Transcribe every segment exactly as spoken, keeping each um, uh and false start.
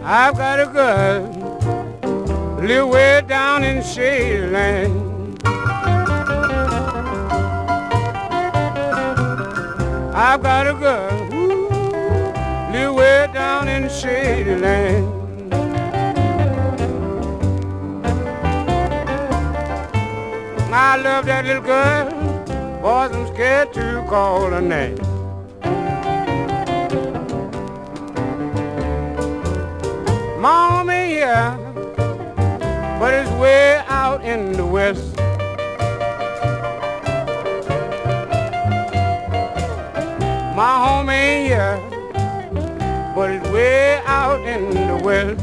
I've got a girl, live way down in Shady Land. I've got a girl, ooh, live way down in Shady Land. I love that little girl, boys, I'm scared to call her name. My home ain't here, but it's way out in the west. My home ain't here, but it's way out in the west.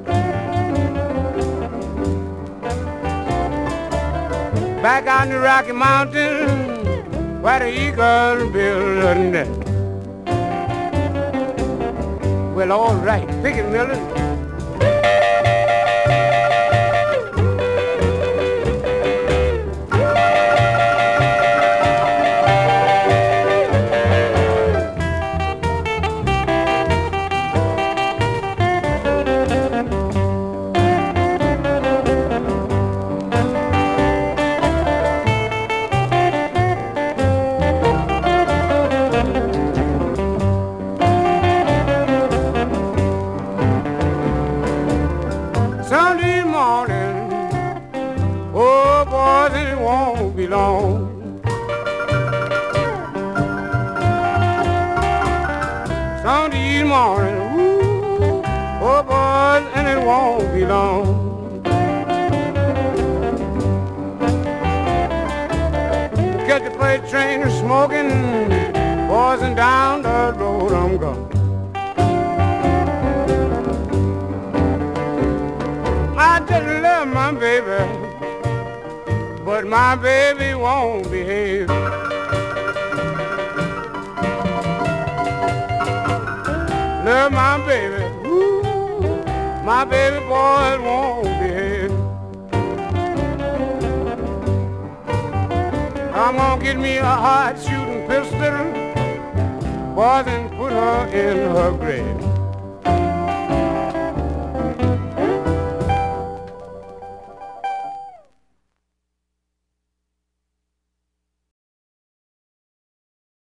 Back out in the Rocky Mountains, where the eagle build a nest. Well, all right, pick it, Miller. Sunday morning, oh boys, it won't be long. Sunday morning, ooh, oh boys, and it won't be long. Catch the freight train smoking, boys, and down the road I'm going. I just love my baby, but my baby won't behave. Love my baby, ooh, my baby boy won't behave. I'm gonna get me a hard shooting pistol, boys, and put her in her grave.